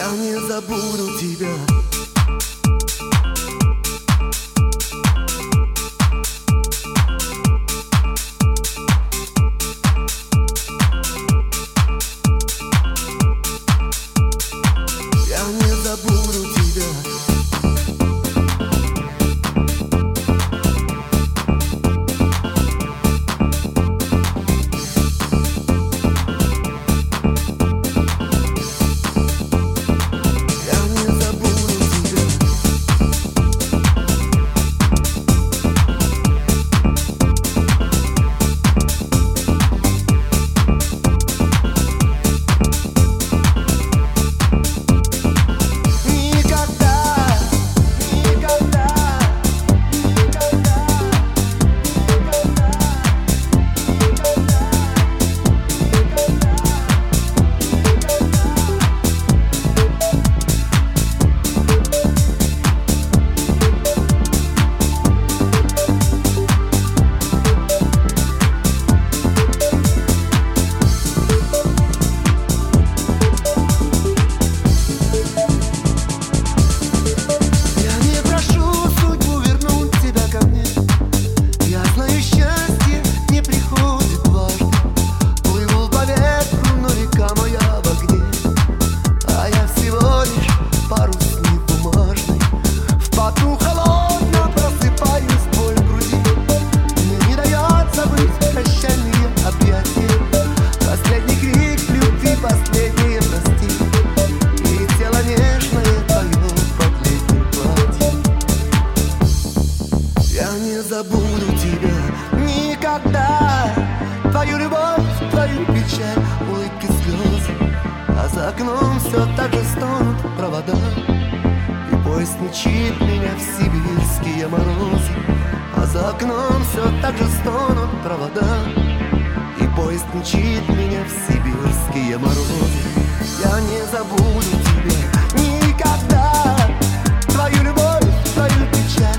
Я не забуду тебя. Я не забуду тебя. Забуду тебя никогда. Твою любовь, твою печаль, улыбки, слезы. А за окном все так же стонут провода. И поезд мчит меня в сибирские морозы. А за окном все так же стонут провода. И поезд мчит меня в сибирские морозы. Я не забуду тебя никогда. Твою любовь, твою печаль,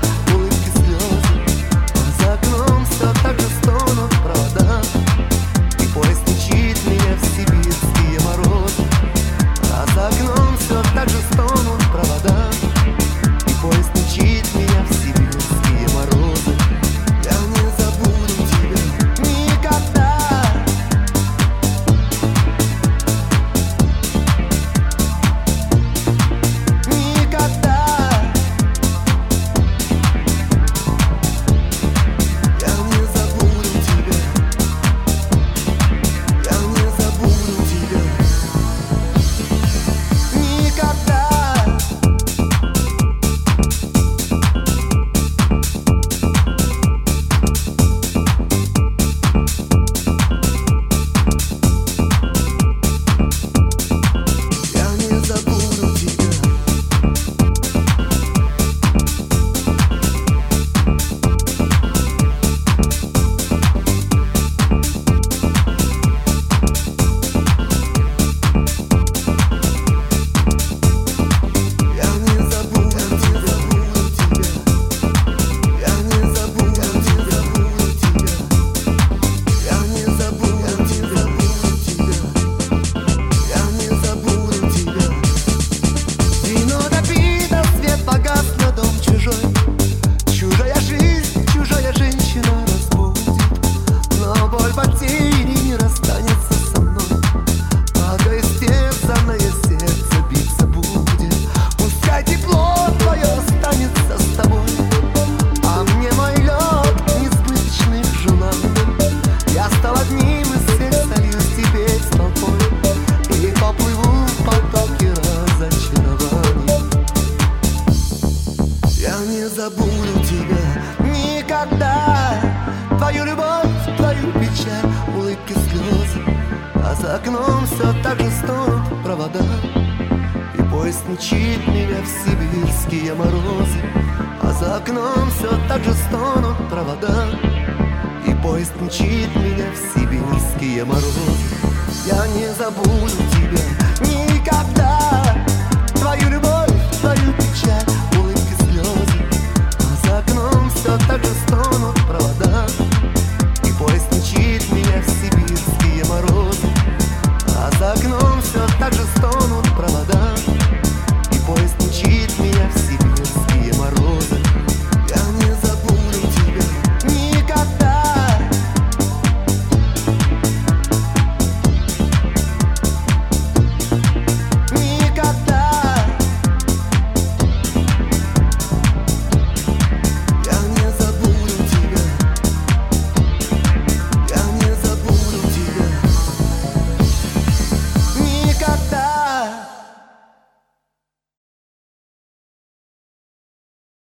так же стонут провода. И поезд мчит меня в сибирские морозы. А за окном все так же стонут провода. И поезд мчит меня в сибирские морозы. Я не забуду тебя никогда. Забуду тебя никогда. Твою любовь, твою печаль, улыбки, слезы. А за окном все так же стонут провода. И поезд мчит меня в сибирские морозы. А за окном все так же стонут провода. И поезд мчит меня в сибирские морозы. Я не забуду тебя никогда.